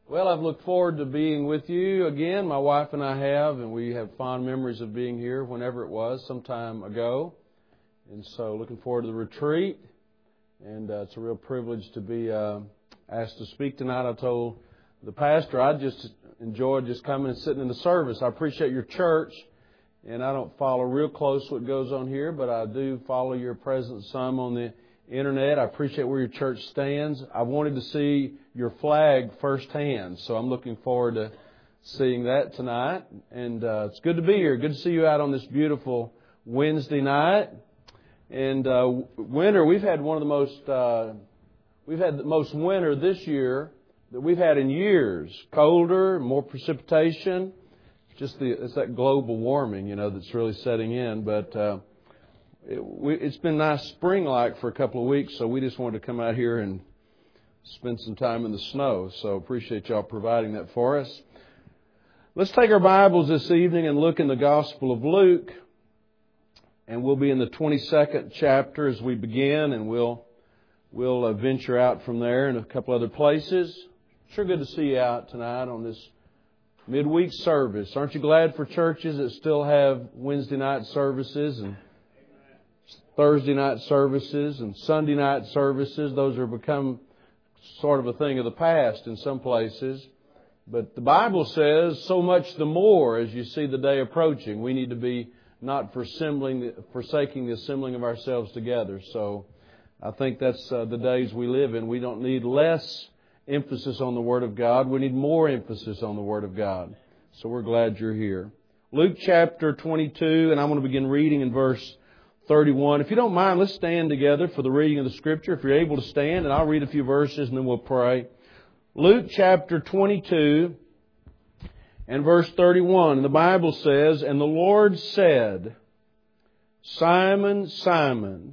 Well, I've looked forward to being with you again. My wife and I have, and we have fond memories of being here whenever it was, some time ago. And so looking forward to the retreat. And it's a real privilege to be asked to speak tonight. I told the pastor I just enjoyed just coming and sitting in the service. I appreciate your church, and I don't follow real close what goes on here, but I do follow your presence some on the Internet. I appreciate where your church stands. I wanted to see your flag firsthand, so I'm looking forward to seeing that tonight. And it's good to be here. Good to see you out on this beautiful Wednesday night. And winter, we've had the most winter this year that we've had in years. Colder, more precipitation. It's that global warming, that's really setting in. But it's been nice spring-like for a couple of weeks, so we just wanted to come out here and spend some time in the snow. So appreciate y'all providing that for us. Let's take our Bibles this evening and look in the Gospel of Luke. And we'll be in the 22nd chapter as we begin, and we'll venture out from there in a couple other places. Sure good to see you out tonight on this midweek service. Aren't you glad for churches that still have Wednesday night services and Thursday night services and Sunday night services? Those have become sort of a thing of the past in some places. But the Bible says so much the more as you see the day approaching. We need to be not forsaking the assembling of ourselves together. So I think that's the days we live in. We don't need less emphasis on the Word of God. We need more emphasis on the Word of God. So we're glad you're here. Luke chapter 22, and I'm going to begin reading in verse 31. If you don't mind, let's stand together for the reading of the Scripture. If you're able to stand, and I'll read a few verses and then we'll pray. Luke chapter 22 and verse 31. The Bible says, "And the Lord said, Simon, Simon,"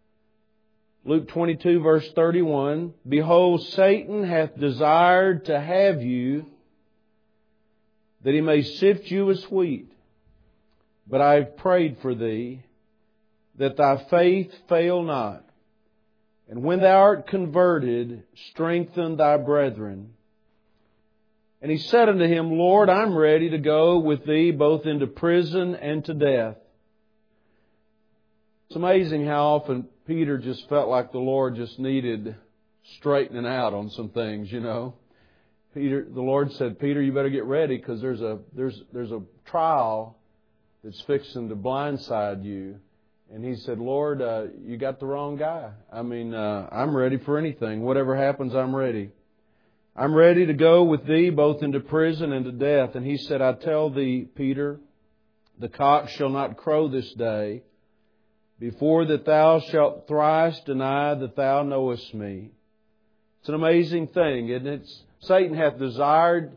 Luke 22 verse 31, "Behold, Satan hath desired to have you, that he may sift you as wheat. But I have prayed for thee, that thy faith fail not. And when thou art converted, strengthen thy brethren. And he said unto him, Lord, I'm ready to go with thee both into prison and to death." It's amazing how often Peter just felt like the Lord just needed straightening out on some things, The Lord said, "Peter, you better get ready because there's a trial that's fixing to blindside you." And he said, "Lord, you got the wrong guy. I'm ready for anything. Whatever happens, I'm ready. I'm ready to go with thee both into prison and to death." And he said, "I tell thee, Peter, the cock shall not crow this day before that thou shalt thrice deny that thou knowest me." It's an amazing thing, isn't it? Satan hath desired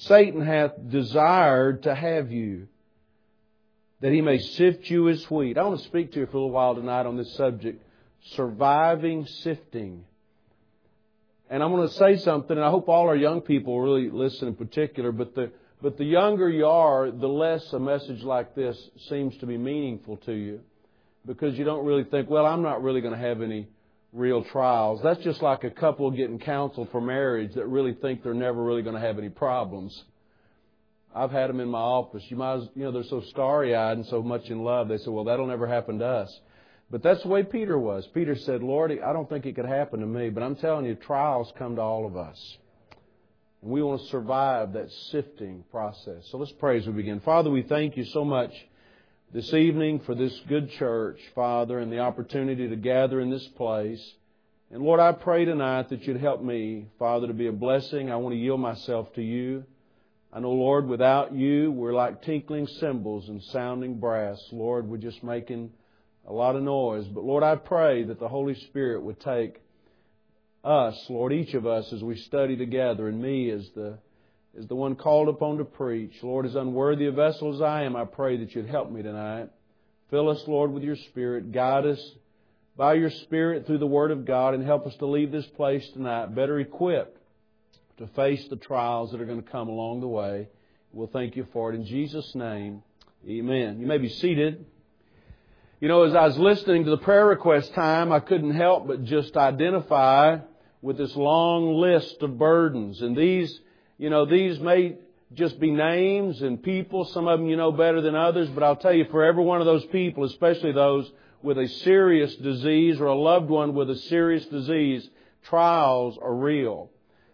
to have you, that he may sift you as wheat. I want to speak to you for a little while tonight on this subject, surviving sifting. And I'm going to say something, and I hope all our young people really listen in particular, but the younger you are, the less a message like this seems to be meaningful to you, because you don't really think, well, I'm not really going to have any real trials. That's just like a couple getting counsel for marriage that really think they're never really going to have any problems. I've had them in my office. They're so starry-eyed and so much in love. They say, well, that'll never happen to us. But that's the way Peter was. Peter said, Lord, I don't think it could happen to me. But I'm telling you, trials come to all of us. And we want to survive that sifting process. So let's pray as we begin. Father, we thank you so much this evening for this good church, Father, and the opportunity to gather in this place. And Lord, I pray tonight that you'd help me, Father, to be a blessing. I want to yield myself to you. I know, Lord, without you, we're like tinkling cymbals and sounding brass. Lord, we're just making a lot of noise. But Lord, I pray that the Holy Spirit would take us, Lord, each of us as we study together, and me as the one called upon to preach. Lord, as unworthy a vessel as I am, I pray that you'd help me tonight. Fill us, Lord, with your Spirit. Guide us by your Spirit through the Word of God, and help us to leave this place tonight better equipped to face the trials that are going to come along the way. We'll thank you for it. In Jesus' name, amen. You may be seated. As I was listening to the prayer request time, I couldn't help but just identify with this long list of burdens. And these these may just be names and people. Some of them you know better than others. But I'll tell you, for every one of those people, especially those with a serious disease or a loved one with a serious disease, trials are real.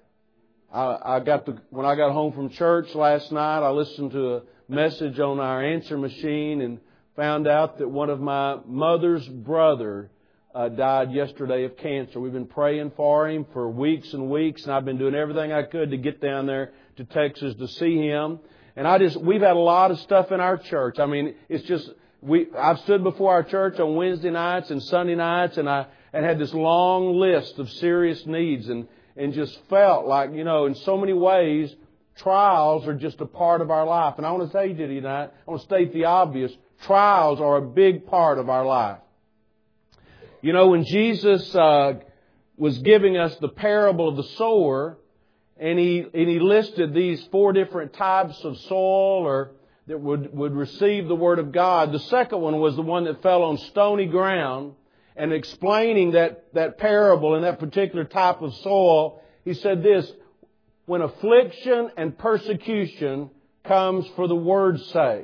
When I got home from church last night, I listened to a message on our answer machine and found out that one of my mother's brother died yesterday of cancer. We've been praying for him for weeks and weeks, and I've been doing everything I could to get down there to Texas to see him. And we've had a lot of stuff in our church. I mean, it's just, I've stood before our church on Wednesday nights and Sunday nights, and I had this long list of serious needs, and just felt like, in so many ways, trials are just a part of our life. And I want to tell you tonight, I want to state the obvious, trials are a big part of our life. When Jesus was giving us the parable of the sower, and he listed these 4 different types of soil that would receive the Word of God. The second one was the one that fell on stony ground. And explaining that parable and that particular type of soil, he said this: when affliction and persecution comes for the Word's sake.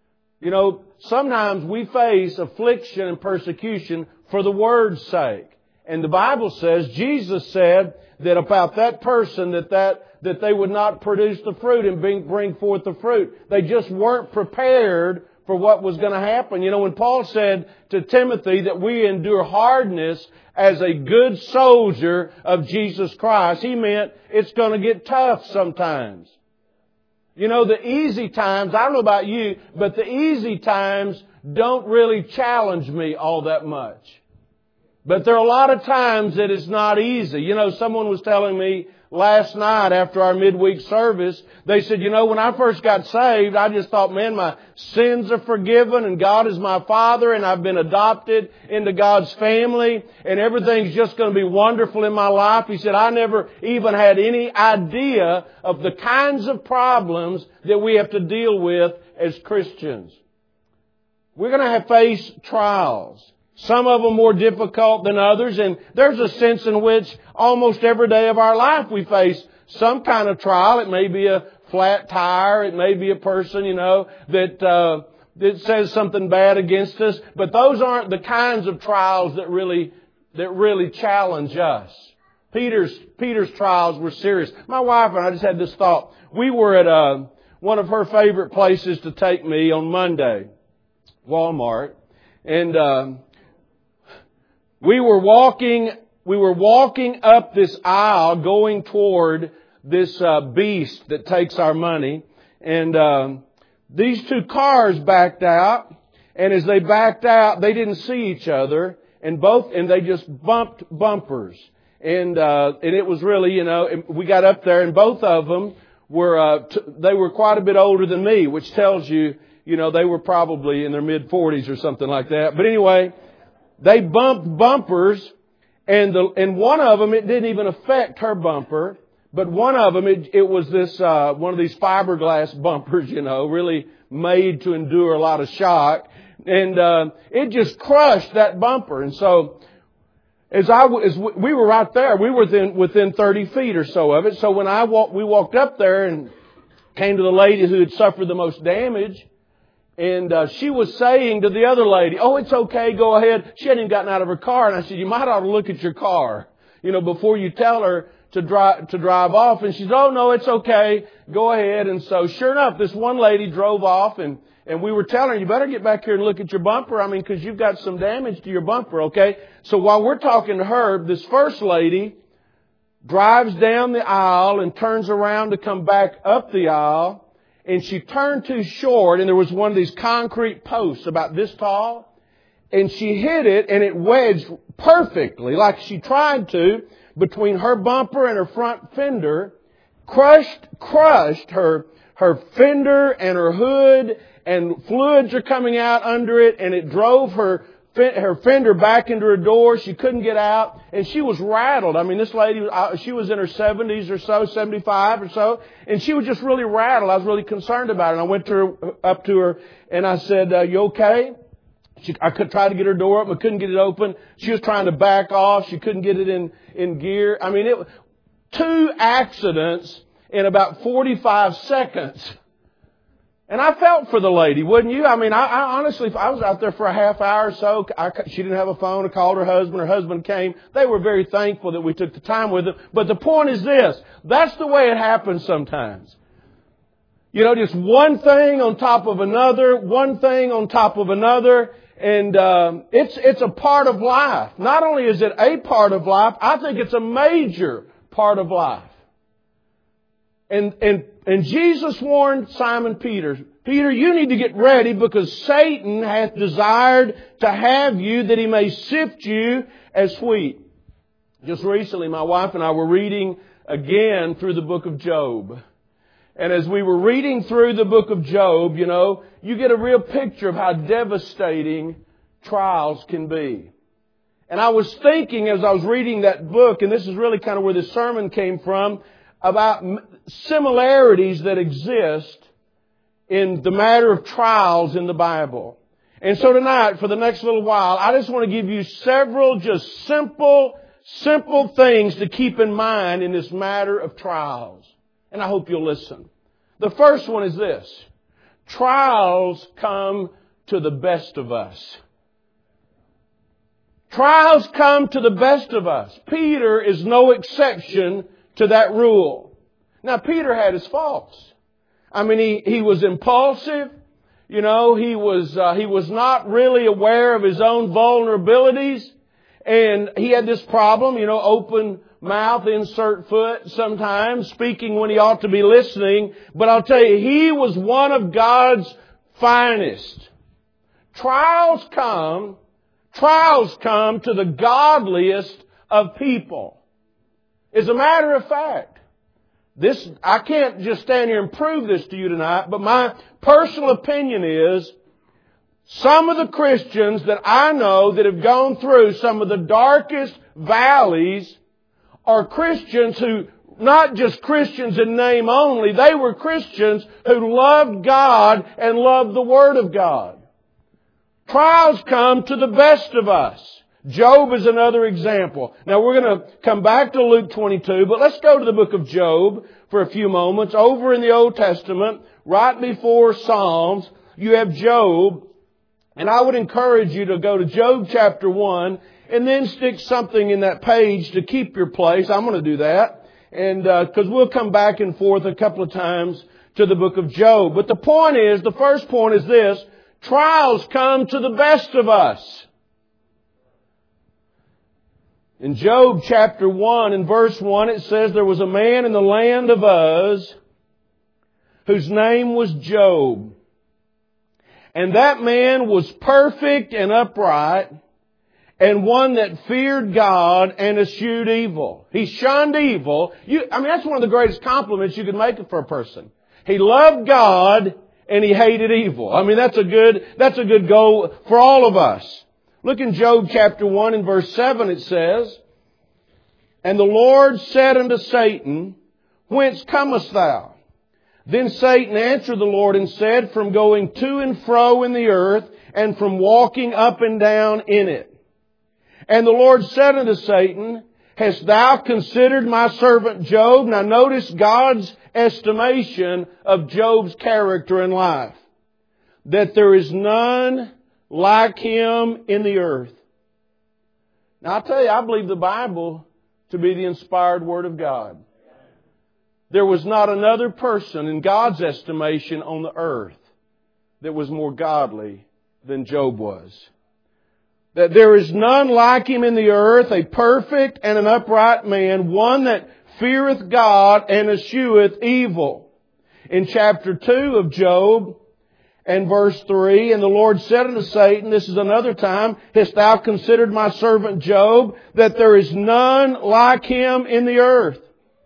Sometimes we face affliction and persecution for the Word's sake. And the Bible says, Jesus said that about that person that they would not produce the fruit and bring forth the fruit. They just weren't prepared for what was going to happen. When Paul said to Timothy that we endure hardness as a good soldier of Jesus Christ, he meant it's going to get tough sometimes. The easy times, I don't know about you, but the easy times don't really challenge me all that much. But there are a lot of times that it's not easy. Someone was telling me last night after our midweek service, they said, when I first got saved, I just thought, man, my sins are forgiven and God is my Father and I've been adopted into God's family and everything's just going to be wonderful in my life. He said, I never even had any idea of the kinds of problems that we have to deal with as Christians. We're going to face trials. Some of them more difficult than others, and there's a sense in which almost every day of our life we face some kind of trial. It may be a flat tire, it may be a person, that says something bad against us, but those aren't the kinds of trials that really challenge us. Peter's trials were serious. My wife and I just had this thought. We were at one of her favorite places to take me on Monday, Walmart, and we were walking up this aisle going toward this beast that takes our money. And these 2 cars backed out. And as they backed out, they didn't see each other. And they just bumped bumpers. And it was really, we got up there and both of them they were quite a bit older than me, which tells you, they were probably in their mid-40s or something like that. But anyway, they bumped bumpers, and one of them, it didn't even affect her bumper, but one of them, it was this, one of these fiberglass bumpers, really made to endure a lot of shock, and it just crushed that bumper. And so, as we were right there, we were within 30 feet or so of it. So when we walked up there and came to the lady who had suffered the most damage. And she was saying to the other lady, oh, it's okay, go ahead. She hadn't even gotten out of her car. And I said, you might ought to look at your car, before you tell her to drive off. And she said, oh, no, it's okay, go ahead. And so sure enough, this one lady drove off and we were telling her, you better get back here and look at your bumper. Because you've got some damage to your bumper, okay? So while we're talking to her, this first lady drives down the aisle and turns around to come back up the aisle. And she turned too short, and there was one of these concrete posts about this tall. And she hit it, and it wedged perfectly, like she tried to, between her bumper and her front fender. Crushed her fender and her hood, and fluids are coming out under it, and it drove her fender back into her door. She couldn't get out, and she was rattled. This lady, she was in her 70s or so, 75 or so, and she was just really rattled. I was really concerned about her, and I went up to her, and I said, you okay? I could try to get her door open, but couldn't get it open. She was trying to back off. She couldn't get it in gear. 2 accidents in about 45 seconds. And I felt for the lady, wouldn't you? I mean, I honestly, if I was out there for a half hour or so, she didn't have a phone. I called her husband came. They were very thankful that we took the time with them. But the point is this, that's the way it happens sometimes. You know, just one thing on top of another, one thing on top of another. And it's a part of life. Not only is it a part of life, I think it's a major part of life. And Jesus warned Simon Peter, Peter, you need to get ready because Satan hath desired to have you that he may sift you as wheat. Just recently, my wife and I were reading again through the book of Job. And as we were reading through the book of Job, you know, you get a real picture of how devastating trials can be. And I was thinking as I was reading that book, and this is really kind of where this sermon came from, about similarities that exist in the matter of trials in the Bible. And so tonight, for the next little while, I just want to give you several just simple things to keep in mind in this matter of trials. And I hope you'll listen. The first one is this. Trials come to the best of us. Trials come to the best of us. Peter is no exception to that rule. Now, Peter had his faults. I mean, he was impulsive. You know, he was not really aware of his own vulnerabilities. And he had this problem, you know, open mouth, insert foot sometimes, speaking when he ought to be listening. But I'll tell you, he was one of God's finest. Trials come to the godliest of people. As a matter of fact, I can't just stand here and prove this to you tonight, but my personal opinion is some of the Christians that I know that have gone through some of the darkest valleys are Christians who, not just Christians in name only, they were Christians who loved God and loved the Word of God. Trials come to the best of us. Job is another example. Now we're going to come back to Luke 22, but let's go to the book of Job for a few moments. Over in the Old Testament, right before Psalms, you have Job. And I would encourage you to go to Job chapter 1 and then stick something in that page to keep your place. I'm going to do that. And because we'll come back and forth a couple of times to the book of Job. But the first point is this. Trials come to the best of us. In Job chapter 1 and verse 1 it says, there was a man in the land of Uz whose name was Job. And that man was perfect and upright and one that feared God and eschewed evil. He shunned evil. That's one of the greatest compliments you could make for a person. He loved God and he hated evil. I mean, that's a good goal for all of us. Look in Job chapter 1 and verse 7 it says, and the Lord said unto Satan, whence comest thou? Then Satan answered the Lord and said, from going to and fro in the earth and from walking up and down in it. And the Lord said unto Satan, hast thou considered my servant Job? Now notice God's estimation of Job's character and life. That there is none like him in the earth. Now I'll tell you, I believe the Bible to be the inspired Word of God. There was not another person in God's estimation on the earth that was more godly than Job was. That there is none like him in the earth, a perfect and an upright man, one that feareth God and escheweth evil. In chapter 2 of Job and verse 3, and the Lord said unto Satan, this is another time, hast thou considered my servant Job, that there is none like him in the earth?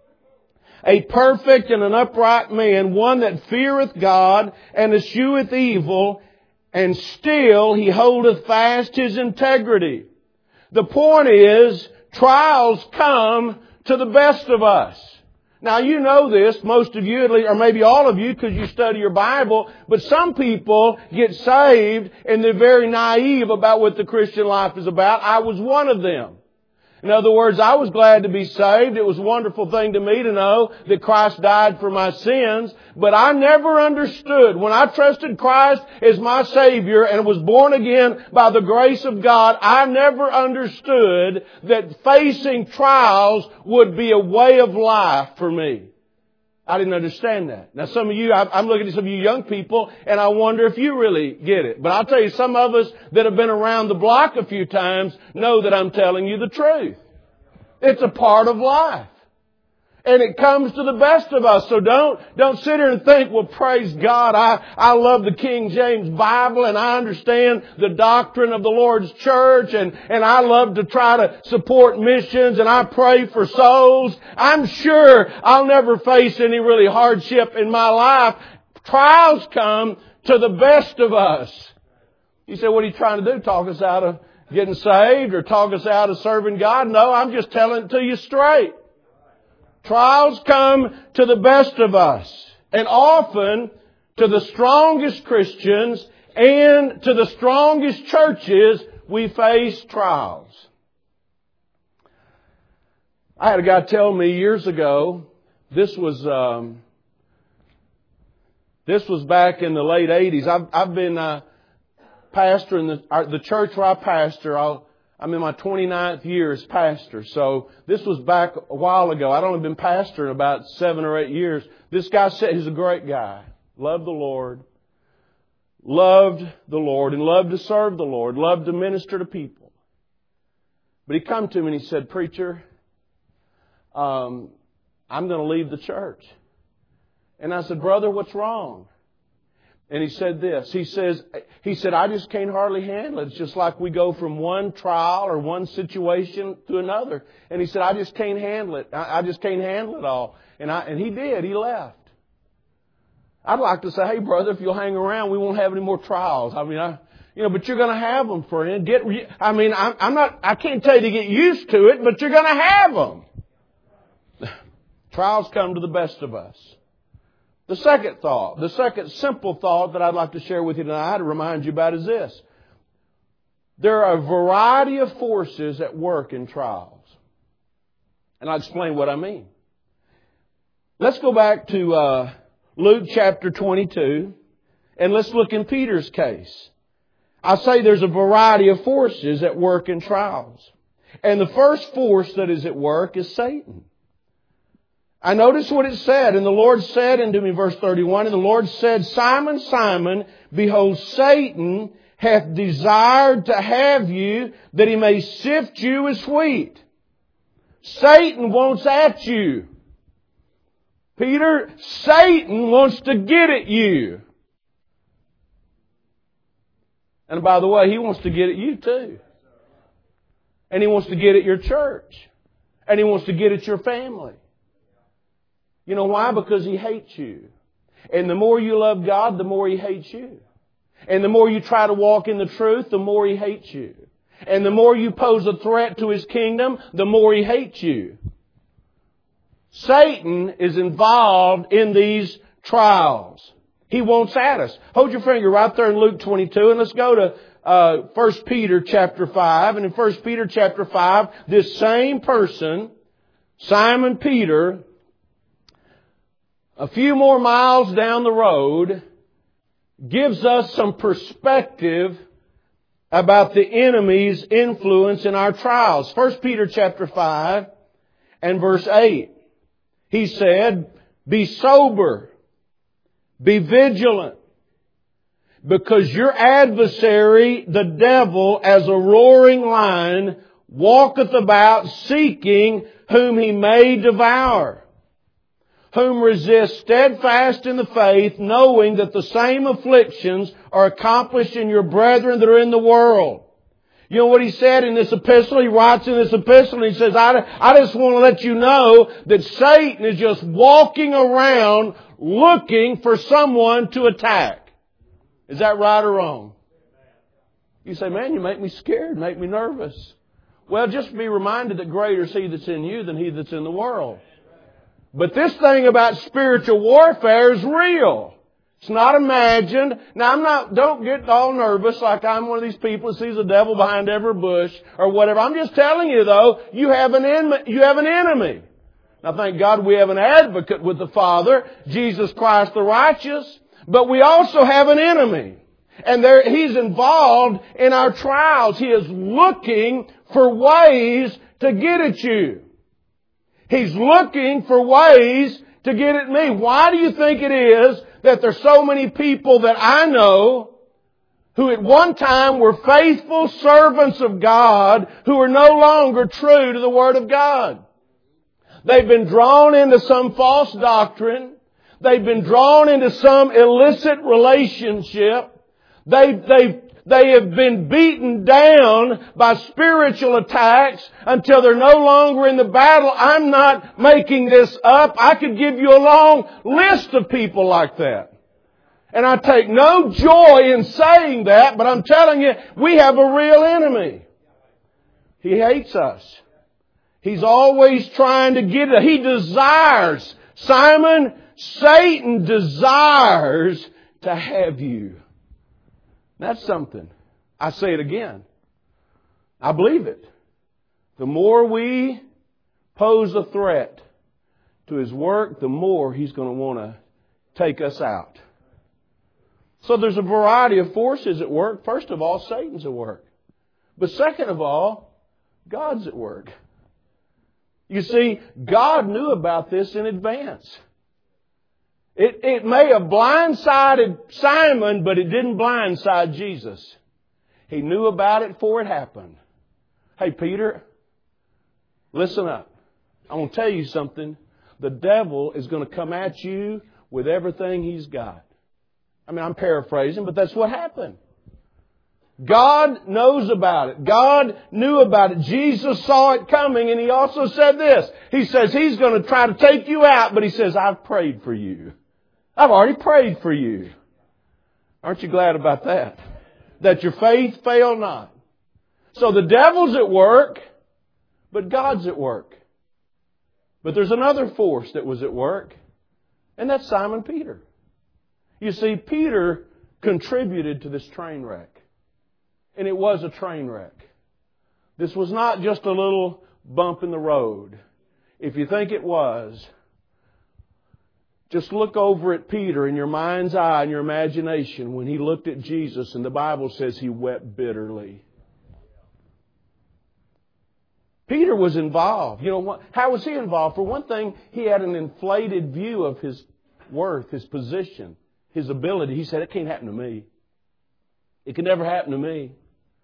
A perfect and an upright man, one that feareth God and escheweth evil, and still he holdeth fast his integrity. The point is, trials come to the best of us. Now you know this, most of you, or maybe all of you, because you study your Bible, but some people get saved and they're very naive about what the Christian life is about. I was one of them. In other words, I was glad to be saved. It was a wonderful thing to me to know that Christ died for my sins. But I never understood, when I trusted Christ as my Savior and was born again by the grace of God, I never understood that facing trials would be a way of life for me. I didn't understand that. Now some of you, I'm looking at some of you young people and I wonder if you really get it. But I'll tell you, some of us that have been around the block a few times know that I'm telling you the truth. It's a part of life. And it comes to the best of us. So don't sit here and think, well, praise God, I love the King James Bible and I understand the doctrine of the Lord's church and I love to try to support missions and I pray for souls. I'm sure I'll never face any really hardship in my life. Trials come to the best of us. You say, what are you trying to do? Talk us out of getting saved or talk us out of serving God? No, I'm just telling it to you straight. Trials come to the best of us, and often to the strongest Christians and to the strongest churches we face trials. I had a guy tell me years ago, this was back in the late 80s. I've been pastor in the church where I pastor. I'm in my 29th year as pastor. So this was back a while ago. I'd only been pastoring about 7 or 8 years. This guy said he's a great guy. Loved the Lord. Loved the Lord and loved to serve the Lord. Loved to minister to people. But he come to me and he said, Preacher, I'm going to leave the church. And I said, Brother, what's wrong? And he said this. He said, I just can't hardly handle it. It's just like we go from one trial or one situation to another. And he said, I just can't handle it. I just can't handle it all. And he did. He left. I'd like to say, hey, brother, if you'll hang around, we won't have any more trials. I mean, but you're going to have them, friend. I can't tell you to get used to it, but you're going to have them. Trials come to the best of us. The second simple thought that I'd like to share with you tonight to remind you about is this. There are a variety of forces at work in trials. And I'll explain what I mean. Let's go back to Luke chapter 22 and let's look in Peter's case. I say there's a variety of forces at work in trials. And the first force that is at work is Satan. I notice what it said. And the Lord said unto me, verse 31, and the Lord said, Simon, Simon, behold, Satan hath desired to have you, that he may sift you as wheat. Satan wants at you. Peter, Satan wants to get at you. And by the way, he wants to get at you too. And he wants to get at your church. And he wants to get at your family. You know why? Because he hates you. And the more you love God, the more he hates you. And the more you try to walk in the truth, the more he hates you. And the more you pose a threat to his kingdom, the more he hates you. Satan is involved in these trials. He wants at us. Hold your finger right there in Luke 22 and let's go to 1 Peter chapter 5. And in 1 Peter chapter 5, this same person, Simon Peter, a few more miles down the road, gives us some perspective about the enemy's influence in our trials. 1 Peter chapter 5 and verse 8. He said, be sober, be vigilant, because your adversary, the devil, as a roaring lion, walketh about seeking whom he may devour. Whom resist steadfast in the faith, knowing that the same afflictions are accomplished in your brethren that are in the world. You know what he said in this epistle? He writes in this epistle and he says, I just want to let you know that Satan is just walking around looking for someone to attack. Is that right or wrong? You say, man, you make me scared, make me nervous. Well, just be reminded that greater is he that's in you than he that's in the world. But this thing about spiritual warfare is real. It's not imagined. Now don't get all nervous like I'm one of these people that sees the devil behind every bush or whatever. I'm just telling you though, you have an enemy. Now thank God we have an advocate with the Father, Jesus Christ the righteous, but we also have an enemy. And he's involved in our trials. He is looking for ways to get at you. He's looking for ways to get at me. Why do you think it is that there's so many people that I know who at one time were faithful servants of God who are no longer true to the Word of God? They've been drawn into some false doctrine. They've been drawn into some illicit relationship. They have been beaten down by spiritual attacks until they're no longer in the battle. I'm not making this up. I could give you a long list of people like that. And I take no joy in saying that, but I'm telling you, we have a real enemy. He hates us. He's always trying to get it. He desires, Simon, Satan desires to have you. That's something. I say it again. I believe it. The more we pose a threat to His work, the more He's going to want to take us out. So there's a variety of forces at work. First of all, Satan's at work. But second of all, God's at work. You see, God knew about this in advance. It may have blindsided Simon, but it didn't blindside Jesus. He knew about it before it happened. Hey, Peter, listen up. I'm going to tell you something. The devil is going to come at you with everything he's got. I mean, I'm paraphrasing, but that's what happened. God knows about it. God knew about it. Jesus saw it coming, and He also said this. He says He's going to try to take you out, but He says, I've prayed for you. I've already prayed for you. Aren't you glad about that? That your faith fail not. So the devil's at work, but God's at work. But there's another force that was at work, and that's Simon Peter. You see, Peter contributed to this train wreck. And it was a train wreck. This was not just a little bump in the road. If you think it was, just look over at Peter in your mind's eye and your imagination when he looked at Jesus, and the Bible says he wept bitterly. Peter was involved. You know, how was he involved? For one thing, he had an inflated view of his worth, his position, his ability. He said, it can't happen to me. It can never happen to me.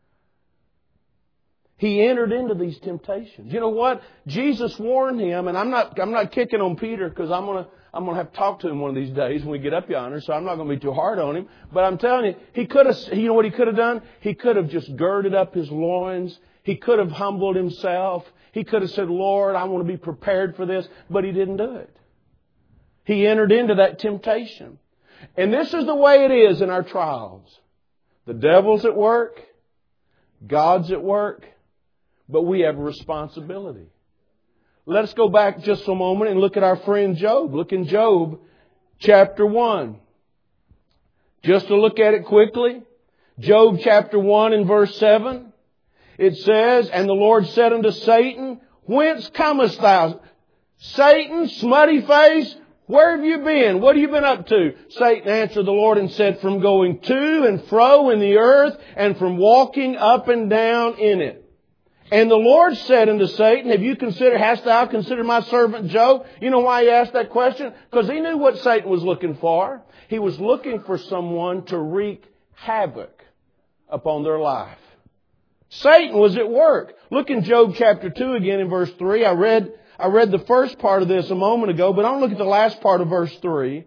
He entered into these temptations. You know what? Jesus warned him, and I'm not kicking on Peter because I'm gonna have to talk to him one of these days when we get up yonder, so I'm not going to be too hard on him. But I'm telling you, you know what he could have done? He could have just girded up his loins. He could have humbled himself. He could have said, Lord, I want to be prepared for this. But he didn't do it. He entered into that temptation. And this is the way it is in our trials. The devil's at work. God's at work. But we have a responsibility. Let us go back just a moment and look at our friend Job. Look in Job chapter 1. Just to look at it quickly. Job chapter 1 and verse 7. It says, and the Lord said unto Satan, whence comest thou? Satan, smutty face, where have you been? What have you been up to? Satan answered the Lord and said, from going to and fro in the earth and from walking up and down in it. And the Lord said unto Satan, hast thou considered my servant Job? You know why he asked that question? Because he knew what Satan was looking for. He was looking for someone to wreak havoc upon their life. Satan was at work. Look in Job chapter 2 again in verse 3. I read the first part of this a moment ago, but I want to look at the last part of verse 3.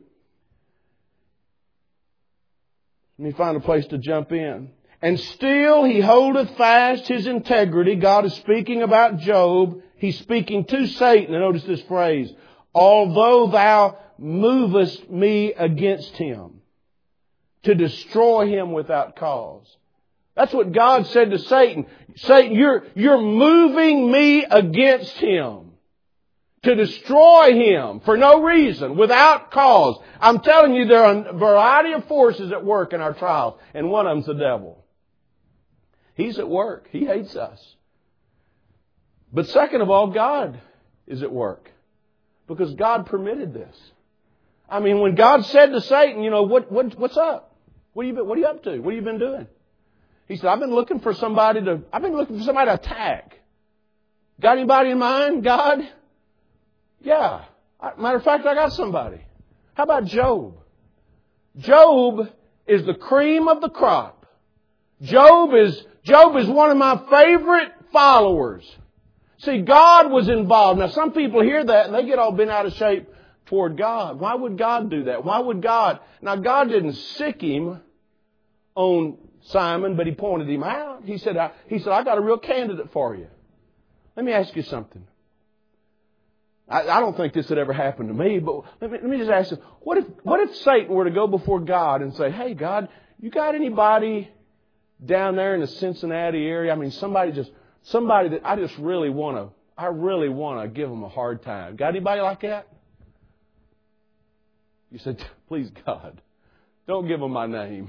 Let me find a place to jump in. And still he holdeth fast his integrity. God is speaking about Job. He's speaking to Satan. And notice this phrase. Although thou movest me against him, to destroy him without cause. That's what God said to Satan. Satan, you're moving me against him. to destroy him for no reason, without cause. I'm telling you, there are a variety of forces at work in our trials, and one of them's the devil. He's at work. He hates us. But second of all, God is at work, because God permitted this. I mean, when God said to Satan, what's up? What are you up to? What have you been doing? He said, I've been looking for somebody to attack. Got anybody in mind, God? Yeah. Matter of fact, I got somebody. How about Job? Job is the cream of the crop. Job is one of my favorite followers. See, God was involved. Now, some people hear that and they get all bent out of shape toward God. Why would God do that? Why would God? Now, God didn't sick him on Simon, but He pointed him out. He said, I got a real candidate for you. Let me ask you something. I don't think this had ever happened to me, but let me just ask you, what if Satan were to go before God and say, hey, God, you got anybody down there in the Cincinnati area? I mean, somebody that I really want to give them a hard time. Got anybody like that? You said, please, God, don't give him my name.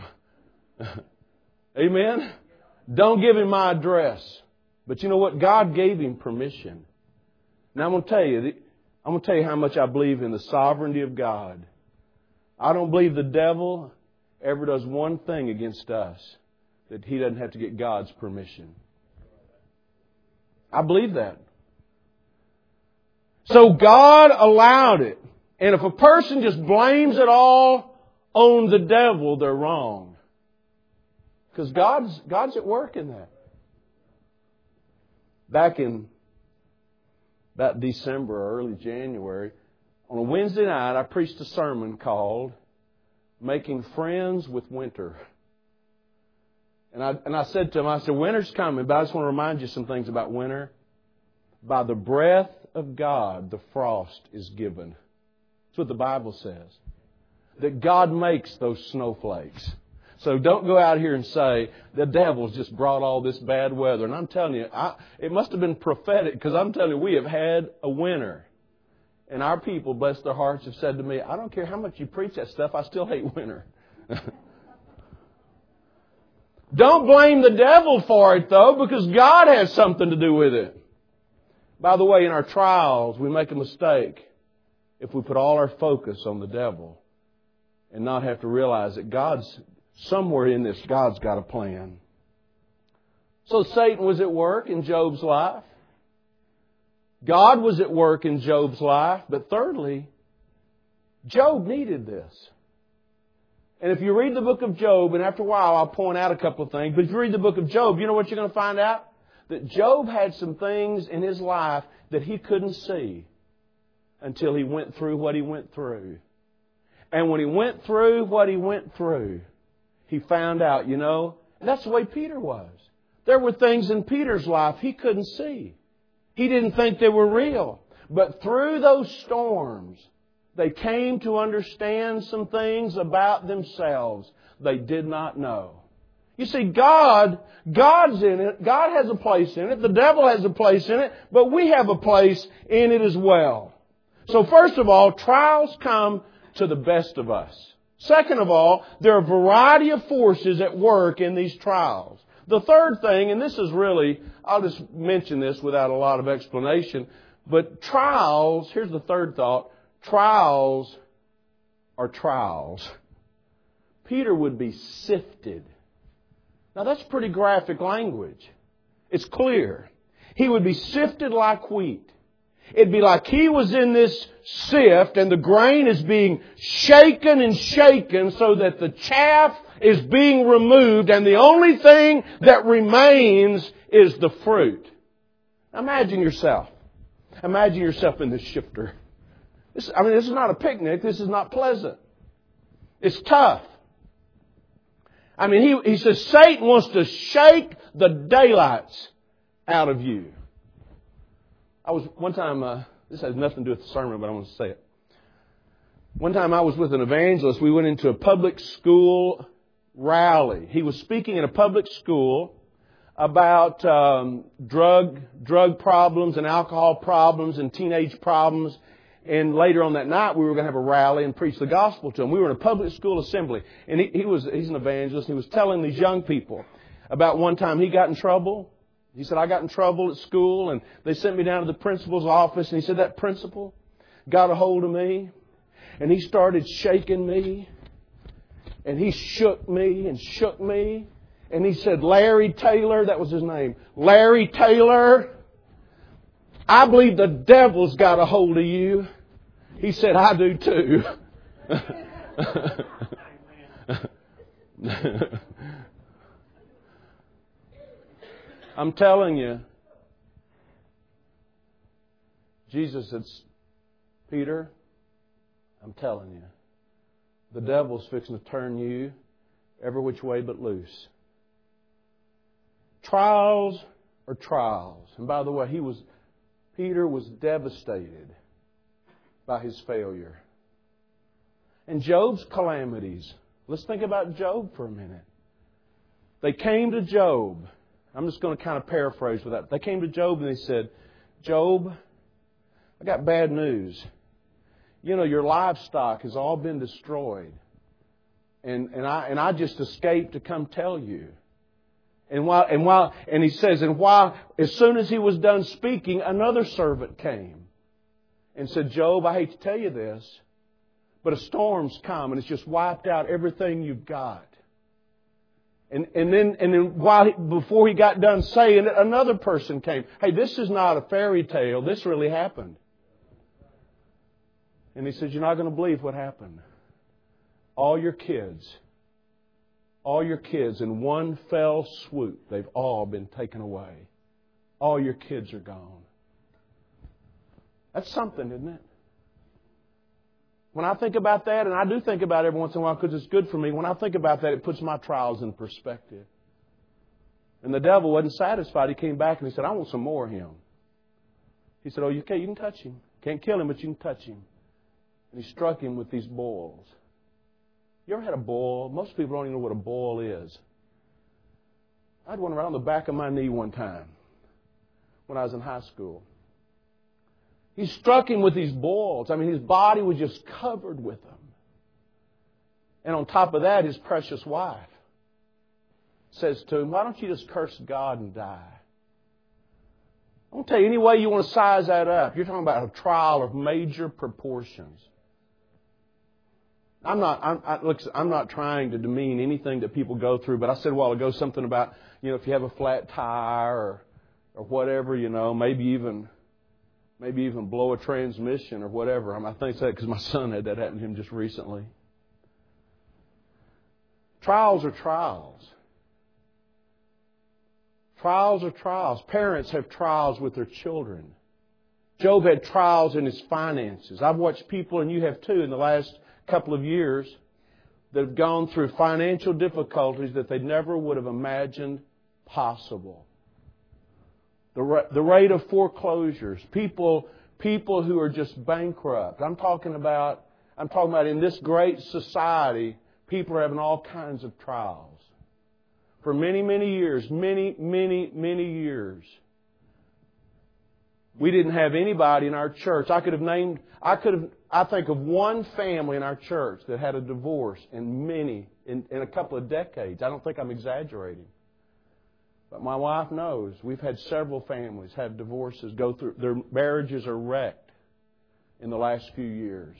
Amen? Don't give him my address. But you know what? God gave him permission. Now I'm going to tell you how much I believe in the sovereignty of God. I don't believe the devil ever does one thing against us that he doesn't have to get God's permission. I believe that. So God allowed it. And if a person just blames it all on the devil, they're wrong. Because God's at work in that. Back in about December or early January, on a Wednesday night, I preached a sermon called Making Friends with Winter. And I said to him, winter's coming, but I just want to remind you some things about winter. By the breath of God, the frost is given. That's what the Bible says. That God makes those snowflakes. So don't go out here and say, the devil's just brought all this bad weather. And I'm telling you, it must have been prophetic, because I'm telling you, we have had a winter. And our people, bless their hearts, have said to me, I don't care how much you preach that stuff, I still hate winter. Don't blame the devil for it, though, because God has something to do with it. By the way, in our trials, we make a mistake if we put all our focus on the devil and not have to realize that somewhere in this, God's got a plan. So Satan was at work in Job's life. God was at work in Job's life. But thirdly, Job needed this. And if you read the book of Job, and after a while I'll point out a couple of things, but if you read the book of Job, you know what you're going to find out? That Job had some things in his life that he couldn't see until he went through what he went through. And when he went through what he went through, he found out, and that's the way Peter was. There were things in Peter's life he couldn't see. He didn't think they were real. But through those storms, they came to understand some things about themselves they did not know. You see, God's in it. God has a place in it. The devil has a place in it. But we have a place in it as well. So first of all, trials come to the best of us. Second of all, there are a variety of forces at work in these trials. The third thing, and this is really, I'll just mention this without a lot of explanation, but trials, here's the third thought, trials are trials. Peter would be sifted. Now that's pretty graphic language. It's clear. He would be sifted like wheat. It'd be like he was in this sift and the grain is being shaken and shaken so that the chaff is being removed and the only thing that remains is the fruit. Imagine yourself. Imagine yourself in this shifter. This is not a picnic. This is not pleasant. It's tough. He says Satan wants to shake the daylights out of you. One time, this has nothing to do with the sermon, but I want to say it. One time I was with an evangelist. We went into a public school rally. He was speaking in a public school about drug problems and alcohol problems and teenage problems. And later on that night, we were going to have a rally and preach the gospel to them. We were in a public school assembly, and he's an evangelist. And he was telling these young people about one time he got in trouble. He said, I got in trouble at school, and they sent me down to the principal's office. And he said, that principal got a hold of me, and he started shaking me, and he shook me and shook me. And he said, Larry Taylor, that was his name, Larry Taylor, I believe the devil's got a hold of you. He said, I do too. I'm telling you, Jesus said, Peter, I'm telling you, the devil's fixing to turn you every which way but loose. Trials are trials. And by the way, Peter was devastated by his failure. And Job's calamities. Let's think about Job for a minute. They came to Job. I'm just going to kind of paraphrase with that. They came to Job and they said, Job, I got bad news. You know, your livestock has all been destroyed. And I just escaped to come tell you. And he says, as soon as he was done speaking, another servant came and said, Job, I hate to tell you this, but a storm's come and it's just wiped out everything you've got. And then before he got done saying it, another person came. Hey, this is not a fairy tale. This really happened. And he says, you're not going to believe what happened. All your kids in one fell swoop, they've all been taken away. All your kids are gone. That's something, isn't it? When I think about that, and I do think about it every once in a while because it's good for me, when I think about that, it puts my trials in perspective. And the devil wasn't satisfied. He came back and he said, I want some more of him. He said, you can touch him. Can't kill him, but you can touch him. And he struck him with these boils. You ever had a boil? Most people don't even know what a boil is. I had one around the back of my knee one time when I was in high school. He struck him with these boils. I mean, his body was just covered with them. And on top of that, his precious wife says to him, why don't you just curse God and die? I won't tell you any way you want to size that up. You're talking about a trial of major proportions. I'm not trying to demean anything that people go through, but I said a while ago something about, if you have a flat tire or whatever, maybe even blow a transmission or whatever. I think that because my son had that happen to him just recently. Trials are trials. Trials are trials. Parents have trials with their children. Job had trials in his finances. I've watched people, and you have too, in the last couple of years that have gone through financial difficulties that they never would have imagined possible. The rate of foreclosures, people who are just bankrupt. I'm talking about in this great society, people are having all kinds of trials. For many, many years, many years, we didn't have anybody in our church. I think of one family in our church that had a divorce in a couple of decades. I don't think I'm exaggerating. But my wife knows we've had several families have divorces go through. Their marriages are wrecked in the last few years.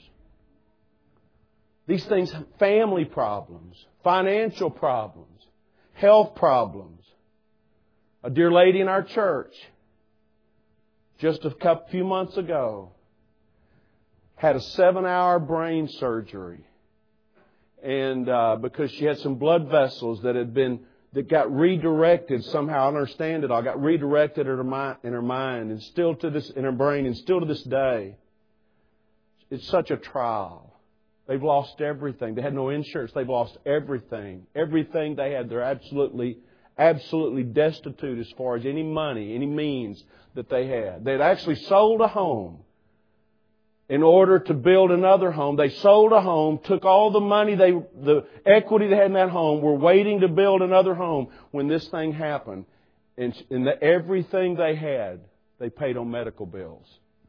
These things, family problems, financial problems, health problems. A dear lady in our church, just a few months ago, had a 7-hour brain surgery. And because she had some blood vessels that got redirected somehow, I don't understand it all, got redirected in her mind and still to this, in her brain, and still to this day. It's such a trial. They've lost everything. They had no insurance. They've lost everything. Everything they had, they're absolutely destitute as far as any money, any means that they had. They'd actually sold a home in order to build another home. They sold a home, took all the money, the equity they had in that home, were waiting to build another home when this thing happened. And everything they had, they paid on medical bills.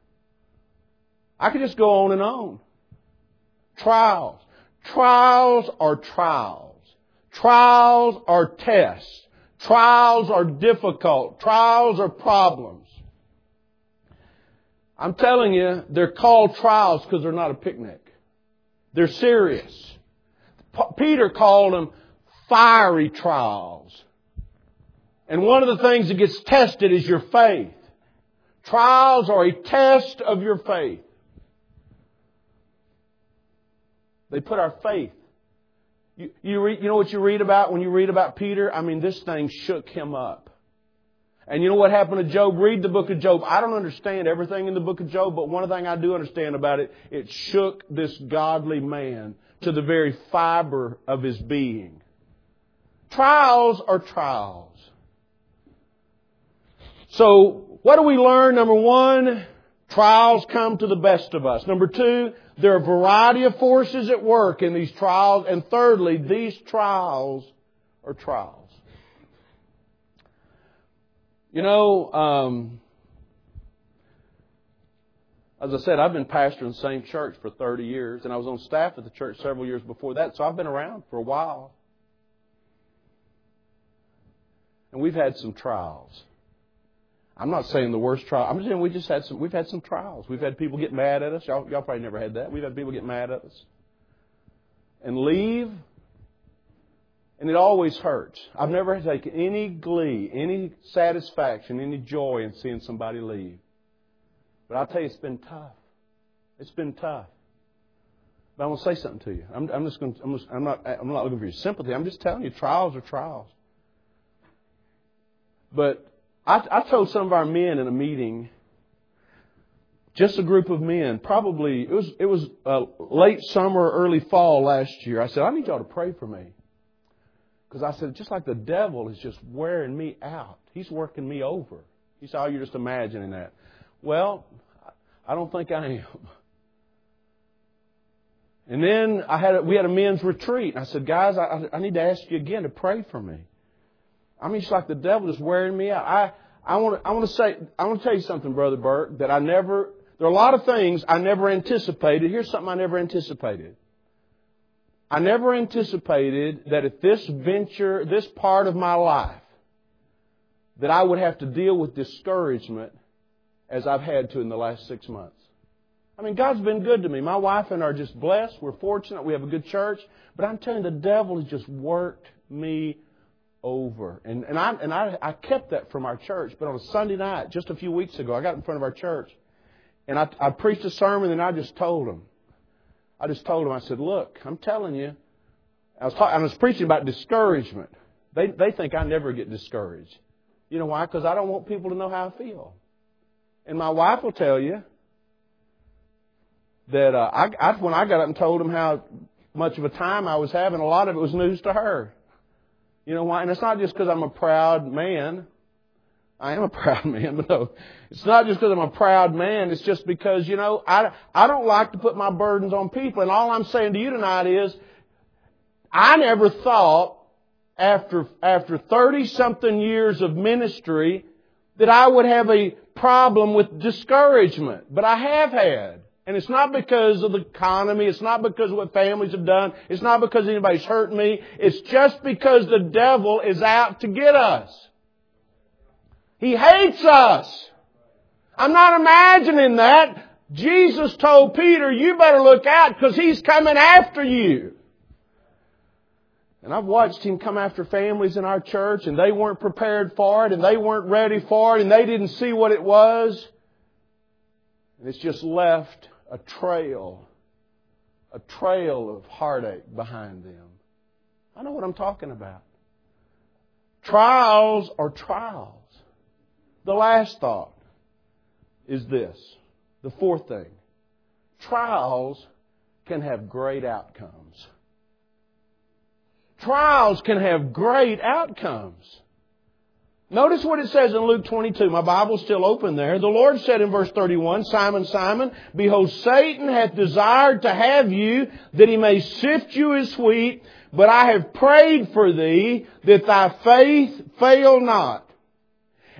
I could just go on and on. Trials. Trials are trials. Trials are tests. Trials are difficult. Trials are problems. I'm telling you, they're called trials because they're not a picnic. They're serious. Peter called them fiery trials. And one of the things that gets tested is your faith. Trials are a test of your faith. They put our faith. You know what you read about when you read about Peter? I mean, this thing shook him up. And you know what happened to Job? Read the book of Job. I don't understand everything in the book of Job, but one thing I do understand about it, it shook this godly man to the very fiber of his being. Trials are trials. So, what do we learn? Number one, trials come to the best of us. Number two, there are a variety of forces at work in these trials. And thirdly, these trials are trials. You know, as I said, I've been pastoring the same church for 30 years, and I was on staff at the church several years before that, so I've been around for a while. And we've had some trials. I'm not saying the worst trial. I'm just saying we've had some trials. We've had people get mad at us. Y'all probably never had that. We've had people get mad at us and leave. And it always hurts. I've never taken any glee, any satisfaction, any joy in seeing somebody leave. But I'll tell you, it's been tough. It's been tough. But I want to say something to you. I'm not looking for your sympathy. I'm just telling you, trials are trials. But I told some of our men in a meeting, just a group of men, probably it was late summer, early fall last year. I said, I need y'all to pray for me. Because I said, just like the devil is just wearing me out. He's working me over. He said, oh, you're just imagining that. Well, I don't think I am. And then we had a men's retreat. And I said, guys, I need to ask you again to pray for me. I mean, it's like the devil is wearing me out. I want to tell you something, Brother Burke, that there are a lot of things I never anticipated. Here's something I never anticipated. I never anticipated that at this venture, this part of my life, that I would have to deal with discouragement as I've had to in the last 6 months. I mean, God's been good to me. My wife and I are just blessed. We're fortunate. We have a good church. But I'm telling you, the devil has just worked me over. And I kept that from our church. But on a Sunday night, just a few weeks ago, I got in front of our church. And I preached a sermon and I just told them. I said, look, I'm telling you, I was preaching about discouragement. They think I never get discouraged. You know why? Because I don't want people to know how I feel. And my wife will tell you that when I got up and told them how much of a time I was having, a lot of it was news to her. You know why? And it's not just because I'm a proud man. I am a proud man, but no. It's not just because I'm a proud man. It's just because, you know, I don't like to put my burdens on people. And all I'm saying to you tonight is, I never thought, after 30-something years of ministry, that I would have a problem with discouragement. But I have had. And it's not because of the economy. It's not because of what families have done. It's not because anybody's hurt me. It's just because the devil is out to get us. He hates us. I'm not imagining that. Jesus told Peter, you better look out because he's coming after you. And I've watched him come after families in our church, and they weren't prepared for it, and they weren't ready for it, and they didn't see what it was. And it's just left a trail of heartache behind them. I know what I'm talking about. Trials are trials. The last thought is this, the fourth thing. Trials can have great outcomes. Trials can have great outcomes. Notice what it says in Luke 22. My Bible's still open there. The Lord said in verse 31, Simon, Simon, behold, Satan hath desired to have you, that he may sift you as wheat, but I have prayed for thee, that thy faith fail not.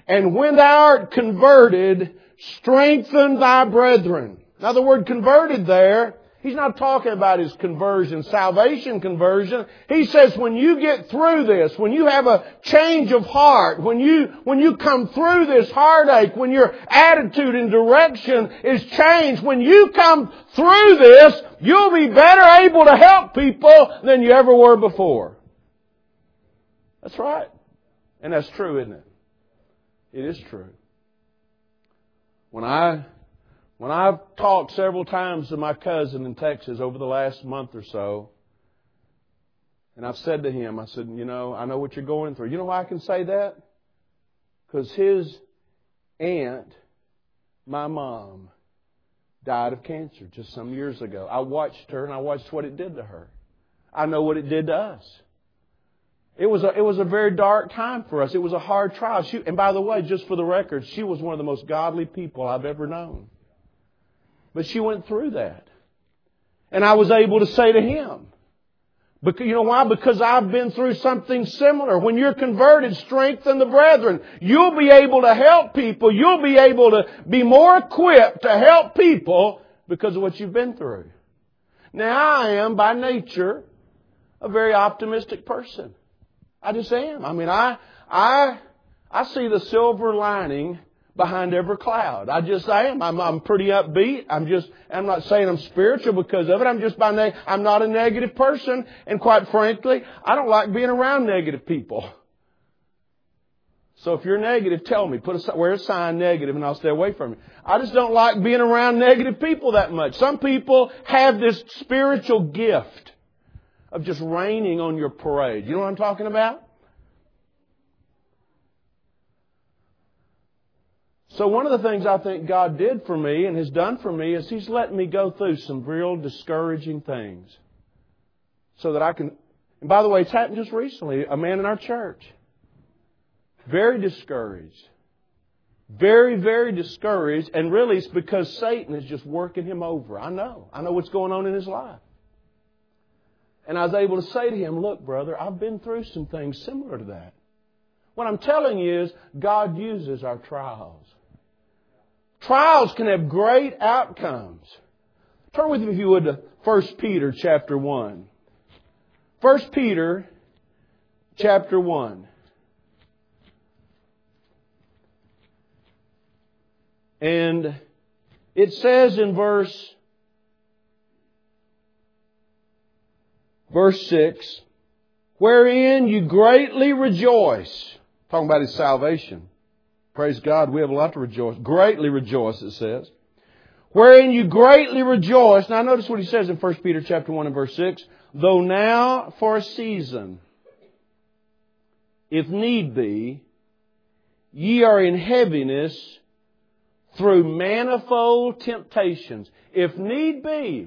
And when thou art converted, strengthen thy brethren. Now the word converted there, he's not talking about his conversion, salvation conversion. He says when you get through this, when you have a change of heart, when you come through this heartache, when your attitude and direction is changed, when you come through this, you'll be better able to help people than you ever were before. That's right. And that's true, isn't it? It is true. When I've talked several times to my cousin in Texas over the last month or so, and I've said to him, I said, you know, I know what you're going through. You know why I can say that? Because his aunt, my mom, died of cancer just some years ago. I watched her and I watched what it did to her. I know what it did to us. It was a very dark time for us. It was a hard trial. And by the way, just for the record, she was one of the most godly people I've ever known. But she went through that. And I was able to say to him, because, you know why? Because I've been through something similar. When you're converted, strengthen the brethren. You'll be able to help people. You'll be able to be more equipped to help people because of what you've been through. Now, I am, by nature, a very optimistic person. I just am. I mean, I see the silver lining behind every cloud. I just am. I'm pretty upbeat. I'm not saying I'm spiritual because of it. I'm not a negative person. And quite frankly, I don't like being around negative people. So if you're negative, tell me. Wear a sign negative and I'll stay away from you. I just don't like being around negative people that much. Some people have this spiritual gift of just raining on your parade. You know what I'm talking about? So one of the things I think God did for me and has done for me is He's let me go through some real discouraging things. So that I can... And by the way, it's happened just recently. A man in our church. Very discouraged. Very, very discouraged. And really it's because Satan is just working him over. I know. I know what's going on in his life. And I was able to say to him, look, brother, I've been through some things similar to that. What I'm telling you is God uses our trials. Trials can have great outcomes. Turn with me, if you would, to 1 Peter chapter 1. 1 Peter chapter 1. And it says in verse 6, wherein you greatly rejoice. Talking about His salvation. Praise God, we have a lot to rejoice. Greatly rejoice, it says. Wherein you greatly rejoice. Now notice what he says in 1 Peter chapter 1 and verse 6. Though now for a season, if need be, ye are in heaviness through manifold temptations. If need be,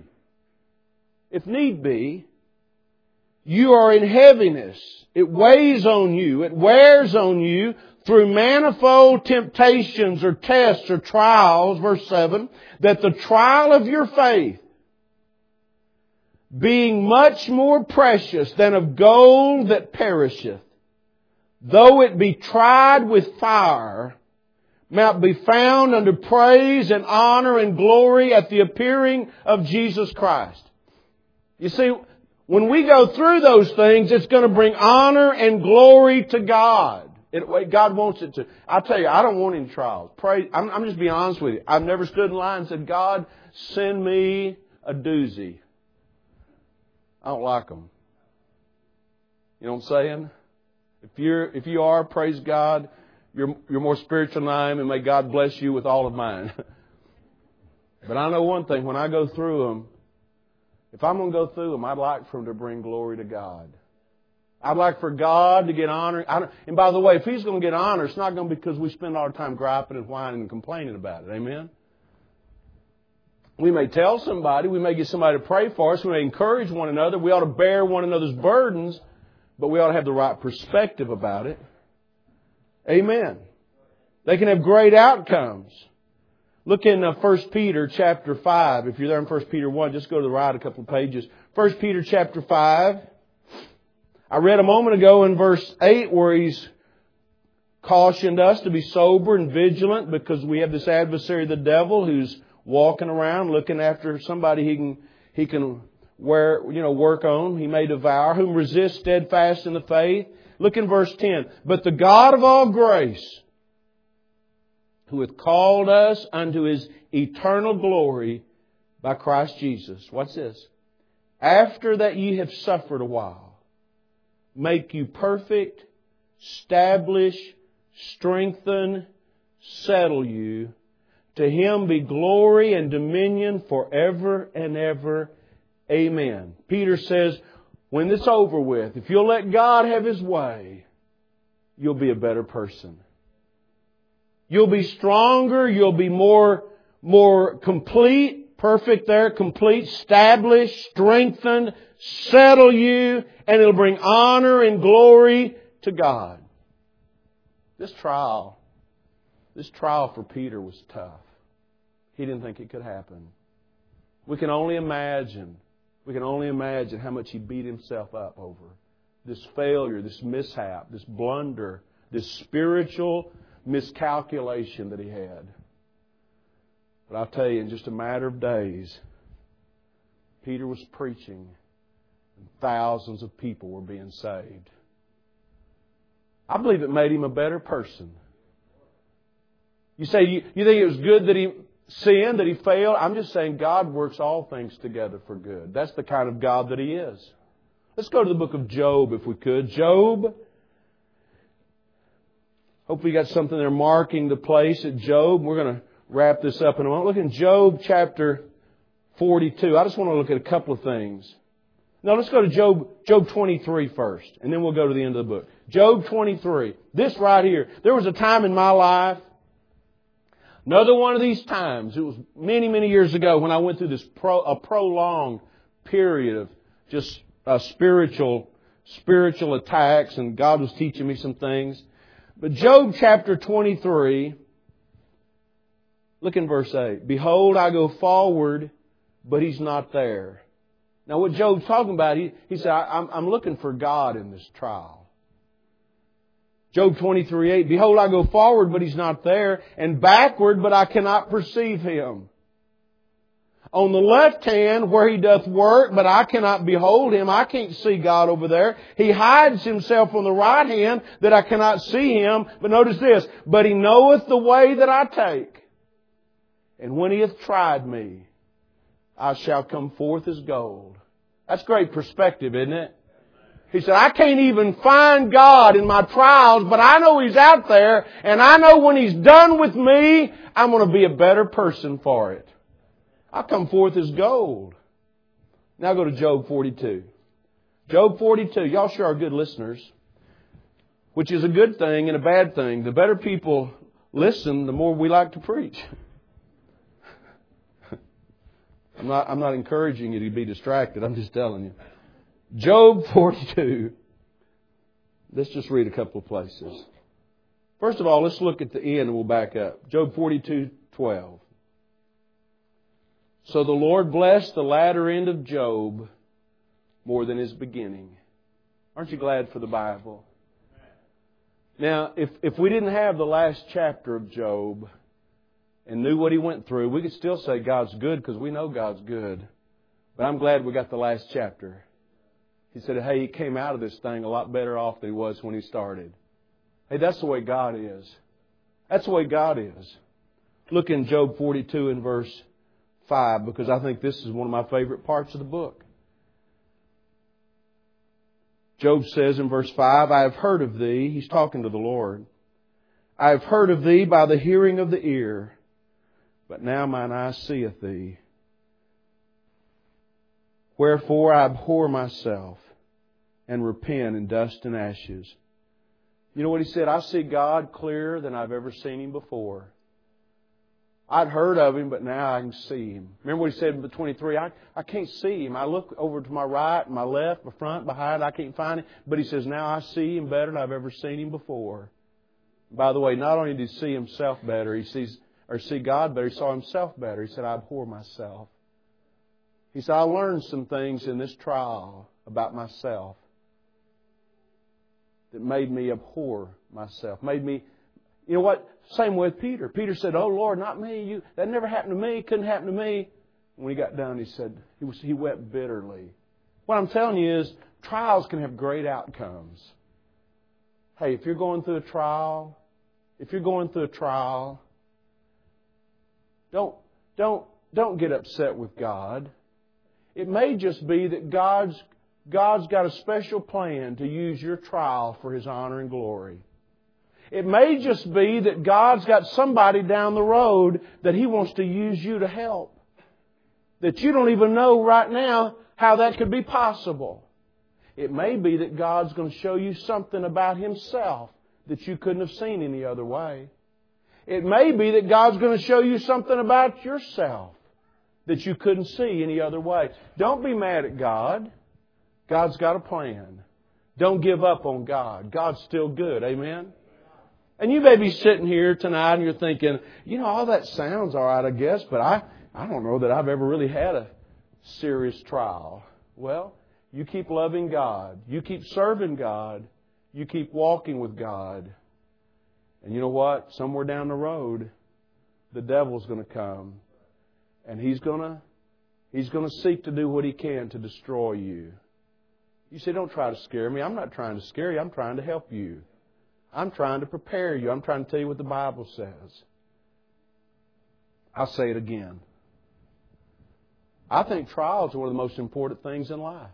you are in heaviness. It weighs on you. It wears on you through manifold temptations or tests or trials, verse 7, that the trial of your faith, being much more precious than of gold that perisheth, though it be tried with fire, might be found unto praise and honor and glory at the appearing of Jesus Christ. You see, when we go through those things, it's going to bring honor and glory to God. God wants it to. I tell you, I don't want any trials. I'm just being honest with you. I've never stood in line and said, God, send me a doozy. I don't like them. You know what I'm saying? If you are, praise God, you're more spiritual than I am, and may God bless you with all of mine. But I know one thing, when I go through them, if I'm going to go through them, I'd like for them to bring glory to God. I'd like for God to get honor. And by the way, if He's going to get honor, it's not going to be because we spend all the time griping and whining and complaining about it. Amen? We may tell somebody. We may get somebody to pray for us. We may encourage one another. We ought to bear one another's burdens. But we ought to have the right perspective about it. Amen. They can have great outcomes. Look in 1 Peter chapter 5. If you're there in 1 Peter 1, just go to the right a couple of pages. 1 Peter chapter 5. I read a moment ago in verse 8 where he's cautioned us to be sober and vigilant because we have this adversary, the devil, who's walking around looking after somebody he can work on. He may devour. Whom resist steadfast in the faith. Look in verse 10. But the God of all grace, who hath called us unto His eternal glory by Christ Jesus. What's this? After that ye have suffered a while, make you perfect, establish, strengthen, settle you. To Him be glory and dominion forever and ever. Amen. Peter says, when it's over with, if you'll let God have His way, you'll be a better person. You'll be stronger. You'll be more complete. Perfect there. Complete. Established. Strengthened. Settle you. And it'll bring honor and glory to God. This trial for Peter was tough. He didn't think it could happen. We can only imagine how much he beat himself up over this failure, this mishap, this blunder, this spiritual miscalculation that he had. But I'll tell you, in just a matter of days, Peter was preaching and thousands of people were being saved. I believe it made him a better person. You say, you think it was good that he sinned, that he failed? I'm just saying God works all things together for good. That's the kind of God that He is. Let's go to the book of Job if we could. Job. Hopefully you got something there marking the place at Job. We're going to wrap this up in a moment. Look in Job chapter 42. I just want to look at a couple of things. Now let's go to Job 23 first, and then we'll go to the end of the book. Job 23. This right here. There was a time in my life, another one of these times, it was many, many years ago when I went through this prolonged period of just spiritual attacks, and God was teaching me some things. But Job chapter 23, look in verse 8. Behold, I go forward, but He's not there. Now what Job's talking about, he said, I'm looking for God in this trial. Job 23:8. Behold, I go forward, but He's not there, and backward, but I cannot perceive Him. On the left hand, where He doth work, but I cannot behold Him. I can't see God over there. He hides Himself on the right hand, that I cannot see Him. But notice this. But He knoweth the way that I take. And when He hath tried me, I shall come forth as gold. That's great perspective, isn't it? He said, I can't even find God in my trials, but I know He's out there, and I know when He's done with me, I'm going to be a better person for it. I'll come forth as gold. Now go to Job 42. Job 42. Y'all sure are good listeners, which is a good thing and a bad thing. The better people listen, the more we like to preach. I'm not encouraging you to be distracted. I'm just telling you. Job 42. Let's just read a couple of places. First of all, let's look at the end and we'll back up. Job 42:12. So the Lord blessed the latter end of Job more than his beginning. Aren't you glad for the Bible? Now, if we didn't have the last chapter of Job and knew what he went through, we could still say God's good because we know God's good. But I'm glad we got the last chapter. He said, hey, he came out of this thing a lot better off than he was when he started. Hey, that's the way God is. That's the way God is. Look in Job 42 and verse 5, because I think this is one of my favorite parts of the book. Job says in verse 5, I have heard of thee. He's talking to the Lord. I have heard of thee by the hearing of the ear, but now mine eye seeth thee. Wherefore I abhor myself and repent in dust and ashes. You know what he said? I see God clearer than I've ever seen Him before. I'd heard of Him, but now I can see Him. Remember what he said in 23? I can't see Him. I look over to my right, my left, my front, behind. I can't find Him. But he says, now I see Him better than I've ever seen Him before. By the way, not only did he see himself better, he see God better, he saw himself better. He said, I abhor myself. He said, I learned some things in this trial about myself. that made me abhor myself. Made me, you know what? Same with Peter. Peter said, "Oh Lord, not me. That never happened to me. Couldn't happen to me." When he got down, he said, he wept bitterly. What I'm telling you is, trials can have great outcomes. Hey, if you're going through a trial, don't get upset with God. It may just be that God's got a special plan to use your trial for His honor and glory. It may just be that God's got somebody down the road that He wants to use you to help, that you don't even know right now how that could be possible. It may be that God's going to show you something about Himself that you couldn't have seen any other way. It may be that God's going to show you something about yourself that you couldn't see any other way. Don't be mad at God. God's got a plan. Don't give up on God. God's still good. Amen? And you may be sitting here tonight and you're thinking, all that sounds all right, I guess, but I don't know that I've ever really had a serious trial. Well, you keep loving God. You keep serving God. You keep walking with God. And you know what? Somewhere down the road, the devil's going to come. And he's going to seek to do what he can to destroy you. You say, "Don't try to scare me." I'm not trying to scare you. I'm trying to help you. I'm trying to prepare you. I'm trying to tell you what the Bible says. I'll say it again. I think trials are one of the most important things in life.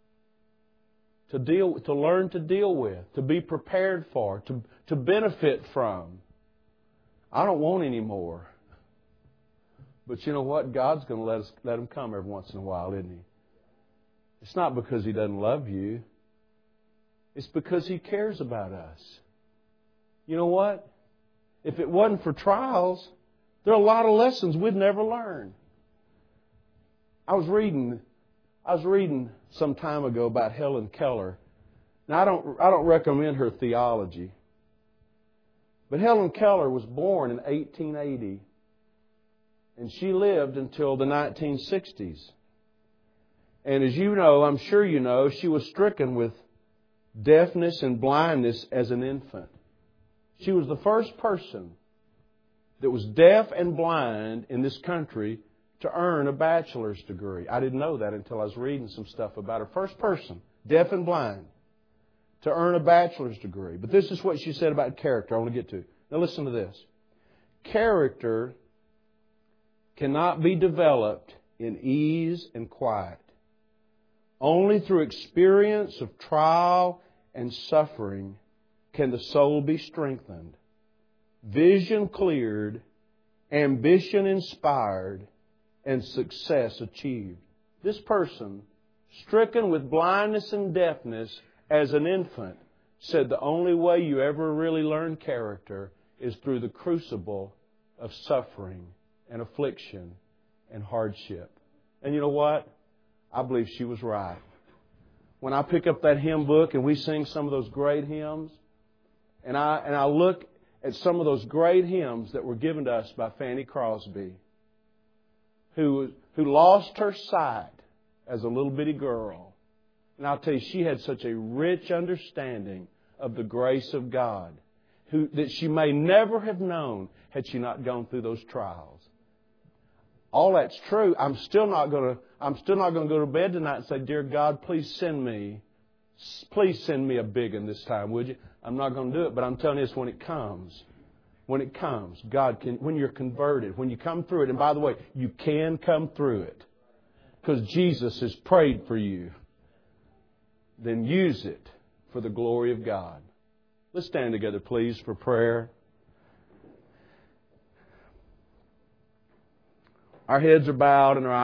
To learn to deal with, to be prepared for, to benefit from. I don't want any more. But you know what? God's going to let them come every once in a while, isn't He? It's not because He doesn't love you. It's because He cares about us. You know what? If it wasn't for trials, there are a lot of lessons we'd never learn. I was reading some time ago about Helen Keller. Now, I don't recommend her theology. But Helen Keller was born in 1880. And she lived until the 1960s. And as you know, I'm sure you know, she was stricken with deafness and blindness as an infant. She was the first person that was deaf and blind in this country to earn a bachelor's degree. I didn't know that until I was reading some stuff about her. First person, deaf and blind, to earn a bachelor's degree. But this is what she said about character I want to get to. Now listen to this. Character cannot be developed in ease and quiet. Only through experience of trial and suffering can the soul be strengthened, vision cleared, ambition inspired, and success achieved. This person, stricken with blindness and deafness as an infant, said the only way you ever really learn character is through the crucible of suffering and affliction and hardship. And you know what? I believe she was right. When I pick up that hymn book and we sing some of those great hymns, and I look at some of those great hymns that were given to us by Fanny Crosby, who lost her sight as a little bitty girl. And I'll tell you, she had such a rich understanding of the grace of God that she may never have known had she not gone through those trials. All that's true. I'm still not going to go to bed tonight and say, "Dear God, please send me a big one this time, would you?" I'm not going to do it, but I'm telling you this, when it comes, God can, when you're converted, when you come through it, and by the way, you can come through it because Jesus has prayed for you, then use it for the glory of God. Let's stand together, please, for prayer. Our heads are bowed and our eyes